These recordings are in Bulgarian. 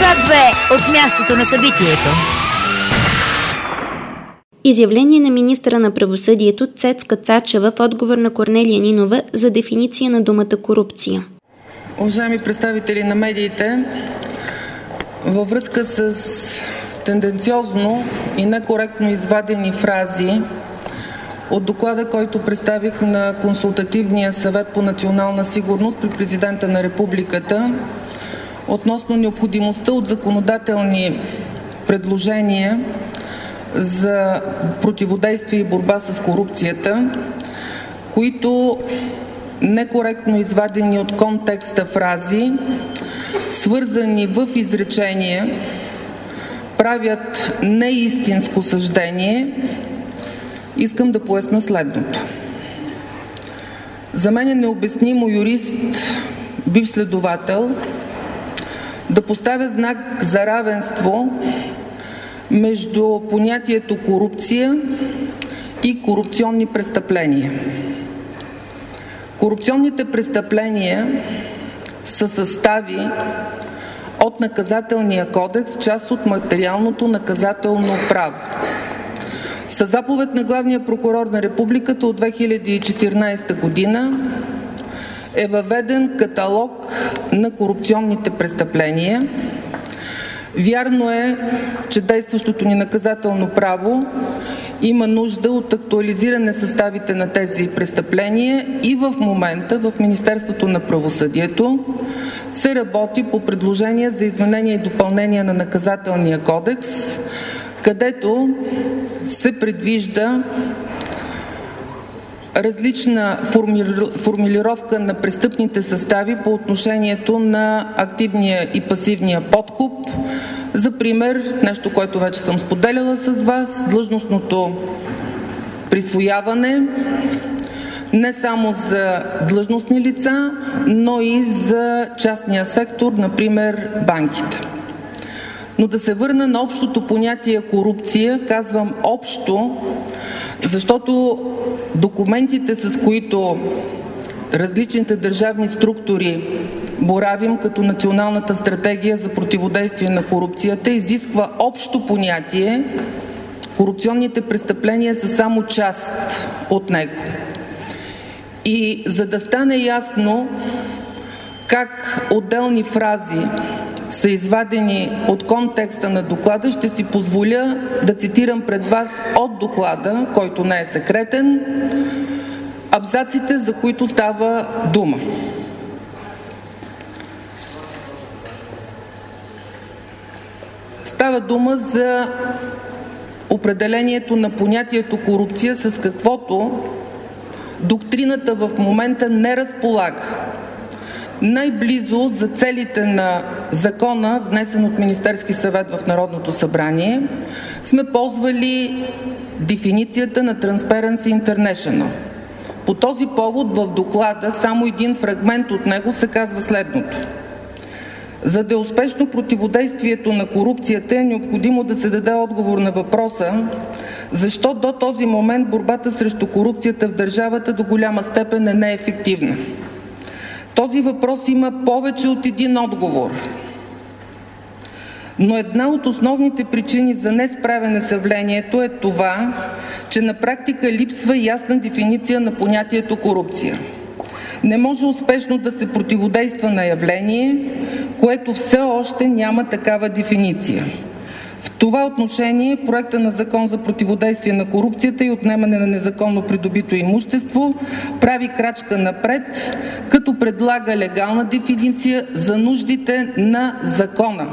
Х2 от мястото на събитието. Изявление на министъра на правосъдието Цецка Цачева в отговор на Корнелия Нинова за дефиниция на думата корупция. Уважаеми представители на медиите, във връзка с тенденциозно и некоректно извадени фрази от доклада, който представих на Консултативния съвет по национална сигурност при Президента на Републиката относно необходимостта от законодателни предложения за противодействие и борба с корупцията, които некоректно извадени от контекста фрази, свързани в изречение, правят неистинско съждение, искам да поясня следното. За мен е необяснимо юрист, бивш следовател, да поставя знак за равенство между понятието корупция и корупционни престъпления. Корупционните престъпления са състави от Наказателния кодекс, част от материалното наказателно право. Със заповед на главния прокурор на Републиката от 2014 година е въведен каталог на корупционните престъпления. Вярно е, че действащото ни наказателно право има нужда от актуализиране съставите на тези престъпления и в момента в Министерството на правосъдието се работи по предложение за изменение и допълнение на Наказателния кодекс, където се предвижда различна формулировка на престъпните състави по отношението на активния и пасивния подкуп. За пример, нещо, което вече съм споделяла с вас, длъжностното присвояване не само за длъжностни лица, но и за частния сектор, например банките. Но да се върна на общото понятие корупция, казвам общо, защото документите, с които различните държавни структури боравим, като Националната стратегия за противодействие на корупцията, изисква общо понятие. Корупционните престъпления са само част от него. И за да стане ясно как отделни фрази са извадени от контекста на доклада, ще си позволя да цитирам пред вас от доклада, който не е секретен, абзаците, за които става дума. Става дума за определението на понятието корупция, с каквото доктрината в момента не разполага. Най-близо за целите на закона, внесен от Министерския съвет в Народното събрание, сме ползвали дефиницията на Transparency International. По този повод в доклада, само един фрагмент от него, се казва следното. За да е успешно противодействието на корупцията, е необходимо да се даде отговор на въпроса защо до този момент борбата срещу корупцията в държавата до голяма степен е неефективна. Този въпрос има повече от един отговор. Но една от основните причини за несправяне с явлението е това, че на практика липсва ясна дефиниция на понятието корупция. Не може успешно да се противодейства на явление, което все още няма такава дефиниция. В това отношение проекта на Закон за противодействие на корупцията и отнемане на незаконно придобито имущество прави крачка напред, като предлага легална дефиниция за нуждите на закона.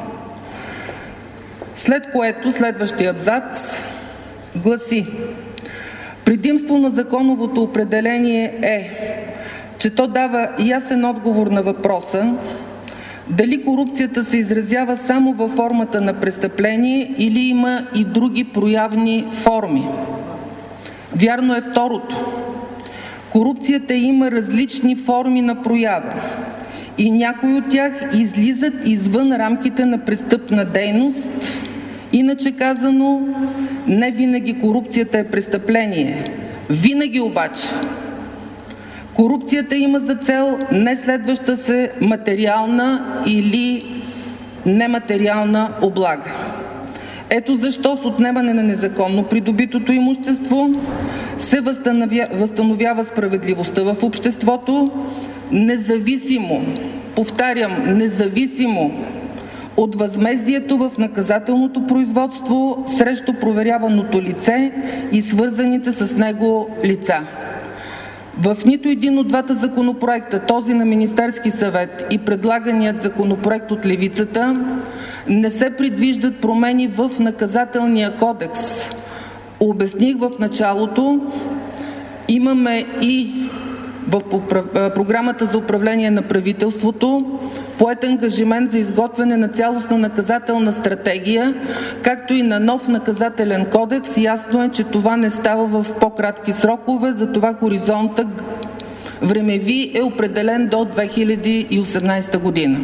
След което следващия абзац гласи: предимство на законовото определение е, че то дава ясен отговор на въпроса дали корупцията се изразява само във формата на престъпление или има и други проявни форми. Вярно е второто. Корупцията има различни форми на проява и някои от тях излизат извън рамките на престъпна дейност. Иначе казано, не винаги корупцията е престъпление. Винаги обаче корупцията има за цел не следваща се материална или нематериална облага. Ето защо с отнемане на незаконно придобитото имущество се възстановява справедливостта в обществото, независимо, повтарям, независимо от възмездието в наказателното производство срещу проверяваното лице и свързаните с него лица. В нито един от двата законопроекта, този на Министерски съвет и предлаганият законопроект от левицата, не се предвиждат промени в Наказателния кодекс. Обясних в началото, имаме и в програмата за управление на правителството поет ангажимент за изготвяне на цялостна наказателна стратегия, както и на нов наказателен кодекс. Ясно е, че това не става в по-кратки срокове, затова хоризонтът времеви е определен до 2018 година.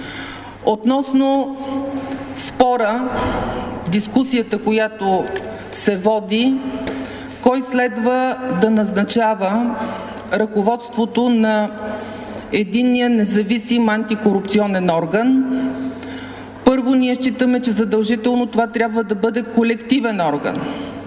Относно спора, дискусията, която се води, кой следва да назначава ръководството на единния независим антикорупционен орган. Първо, ние считаме, че задължително това трябва да бъде колективен орган.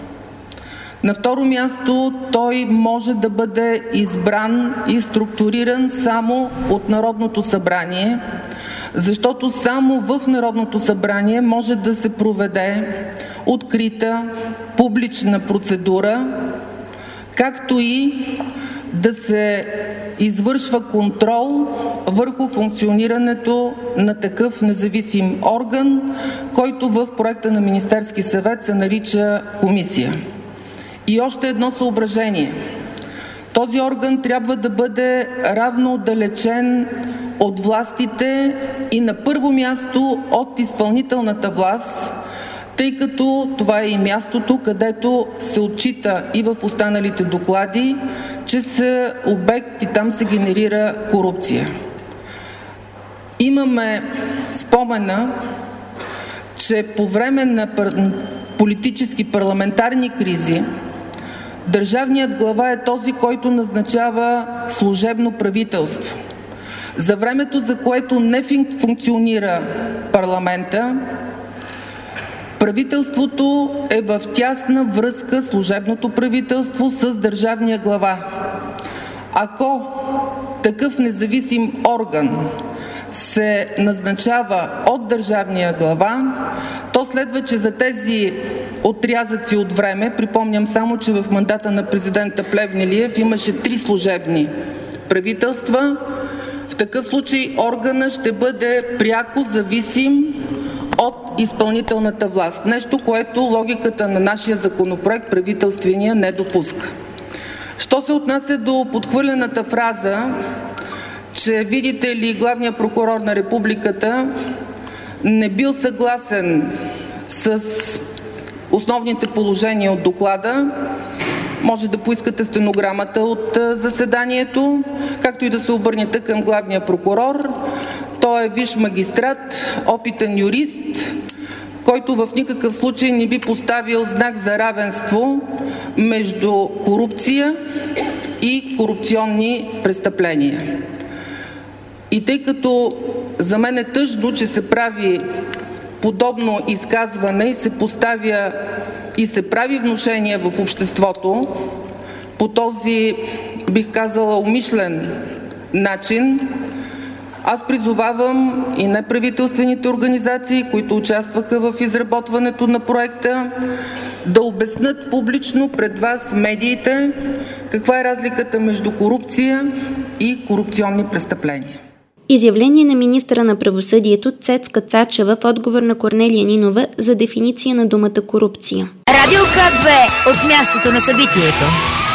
На второ място, той може да бъде избран и структуриран само от Народното събрание, защото само в Народното събрание може да се проведе открита публична процедура, както и да се извършва контрол върху функционирането на такъв независим орган, който в проекта на Министерски съвет се нарича комисия. И още едно съображение. Този орган трябва да бъде равно отдалечен от властите и на първо място от изпълнителната власт, тъй като това е и мястото, където се отчита и в останалите доклади, че са обект и там се генерира корупция. Имаме спомена, че по време на политически парламентарни кризи държавният глава е този, който назначава служебно правителство. За времето, за което не функционира парламента, правителството е в тясна връзка, служебното правителство, с държавния глава. Ако такъв независим орган се назначава от държавния глава, то следва, че за тези отрязъци от време, припомням само, че в мандата на президента Плевнелиев имаше 3 служебни правителства, в такъв случай органът ще бъде пряко зависим от изпълнителната власт. Нещо, което логиката на нашия законопроект, правителствения, не допуска. Що се отнася до подхвърлената фраза, че, видите ли, главният прокурор на републиката не бил съгласен с основните положения от доклада, може да поискате стенограмата от заседанието, както и да се обърнете към главния прокурор. Той е висш магистрат, опитен юрист, който в никакъв случай не би поставил знак за равенство между корупция и корупционни престъпления. И тъй като за мен е тъжно, че се прави подобно изказване и се поставя и се прави внушение в обществото по този, бих казала, умишлен начин, аз призовавам и неправителствените организации, които участваха в изработването на проекта, да обяснят публично пред вас, медиите, каква е разликата между корупция и корупционни престъпления. Изявление на министъра на правосъдието Цецка Цачева в отговор на Корнелия Нинова за дефиниция на думата корупция. Радио К2 от мястото на събитието.